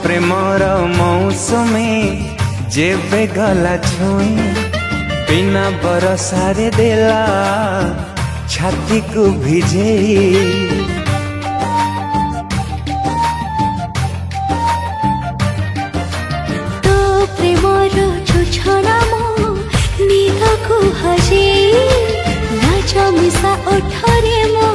Premiere मौसमी जेबे गला छुई बिना बरसारे देला छाती को भिजेई। तो प्रेमर छुछड़ा मो निद को हजे नाच मिशा ओठरे मो